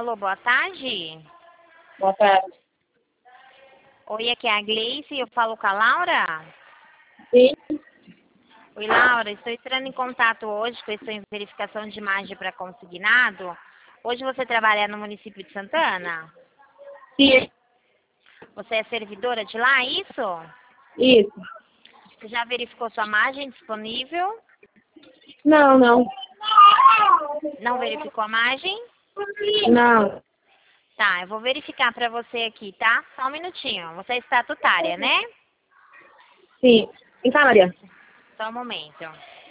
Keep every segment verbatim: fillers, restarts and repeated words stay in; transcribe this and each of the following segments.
Alô, boa tarde. Boa tarde. Oi, aqui é a Gleice, eu falo com a Laura. Sim. Oi, Laura, estou entrando em contato hoje com essa verificação de imagem para consignado. Hoje você trabalha no município de Santana? Sim. Você é servidora de lá, é isso? Isso. Você já verificou sua imagem disponível? Não, não. Não verificou a imagem? Não. Tá, eu vou verificar para você aqui, tá? Só um minutinho. Você é estatutária, né? Sim. Vem cá, Maria. Só um momento.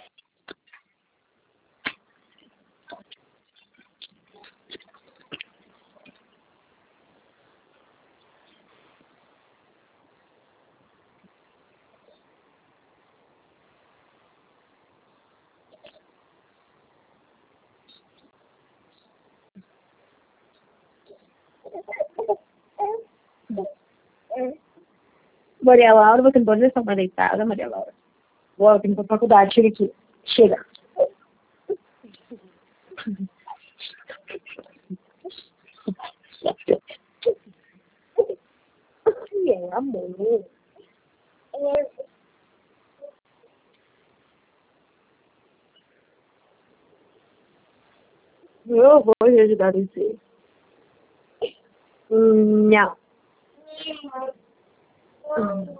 Maria Laura, você não pode deixar mais deitada, Maria Laura. Boa, eu tenho que ir pra faculdade. Chega aqui. Chega. Que é, amor? Eu vou te ajudar você. Não. Hum.